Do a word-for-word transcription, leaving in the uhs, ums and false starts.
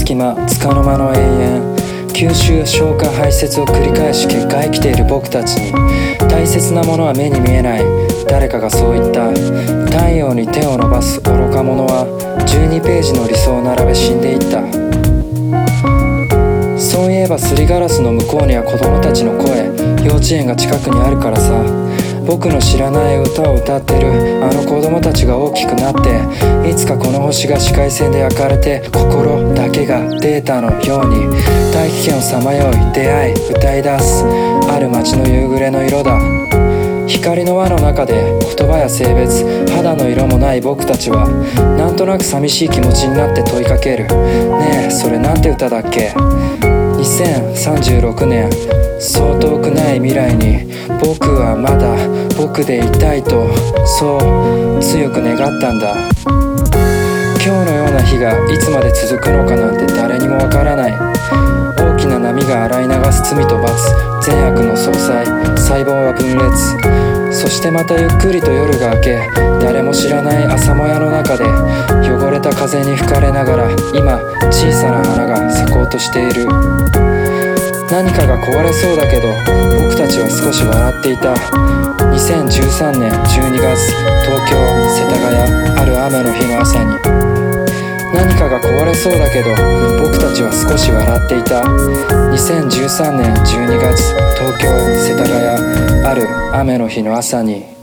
隙間つかの間の永遠、吸収消化排泄を繰り返し結果生きている僕たちに大切なものは目に見えない。誰かがそう言った。太陽に手を伸ばす愚か者はじゅうにページの理想を並べ死んでいった。そういえばすりガラスの向こうには子供たちの声、幼稚園が近くにあるからさ。僕の知らない歌を歌ってるあの子供たちが大きくなって、いつかこの星が視界線で焼かれて、心だけがデータのように大気圏をさまよい出会い歌い出す。ある街の夕暮れの色だ。光の輪の中で言葉や性別肌の色もない僕たちはなんとなく寂しい気持ちになって問いかける。ねえそれなんて歌だっけ。にせんさんじゅうろくねん、そう遠くない未来に僕はまだ僕でいたいと、そう強く願ったんだ。今日のような日がいつまで続くのかなんて誰にもわからない。大きな波が洗い流す罪と罰、善悪の相殺、細胞は分裂。そしてまたゆっくりと夜が明け、誰も知らない朝もやの中で汚れた風に吹かれながら今小さな花が咲こうとしている。何かが壊れそうだけど僕たちは少し笑っていた。にせんじゅうさんねんじゅうにがつ、東京世田谷、ある雨の日の朝に。何かが壊れそうだけど僕たちは少し笑っていた。にせんじゅうさんねんじゅうにがつ、東京世田谷、ある雨の日の朝に。